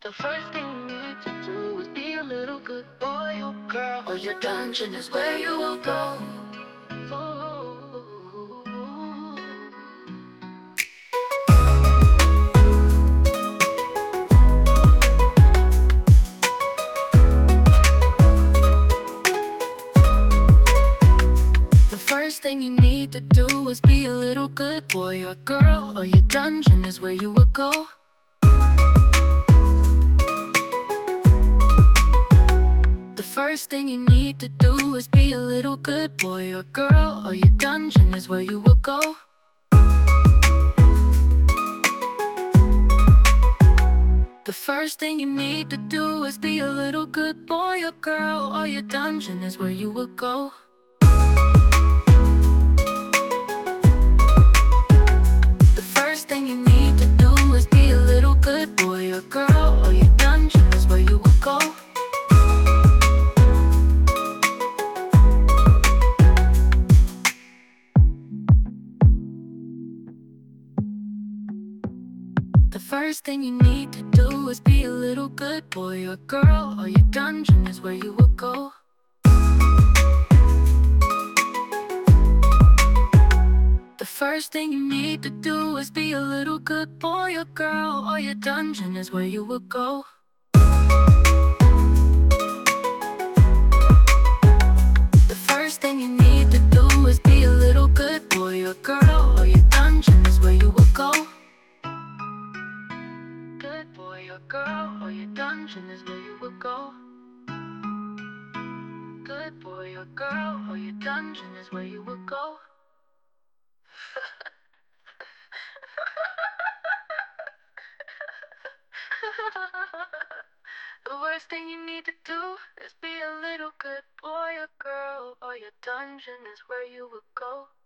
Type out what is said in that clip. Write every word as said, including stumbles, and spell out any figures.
The first thing you need to do is be a little good boy or girl, or your dungeon is where you will go. The first thing you need to do is be a little good boy or girl, or your dungeon is where you will go. The first thing you need to do is be a little good boy or girl, or your dungeon is where you will go. The first thing you need to do is be a little good boy or girl, or your dungeon is where you will go. The first thing you need to do is be a little good boy or girl, or your dungeon is where you will go. The first thing you need to do is be a little good boy or girl, or your dungeon is where you will go. The first thing you need to do is be a little good boy or girl, or your dungeon is where you will go. The first thing you need to do is be a little good boy or girl, or your dungeon is where you will go. Good boy or girl, or your dungeon is where you will go. Good boy or girl, or your dungeon is where you will go. The worst thing you need to do is be a little good boy or girl, or your dungeon is where you will go.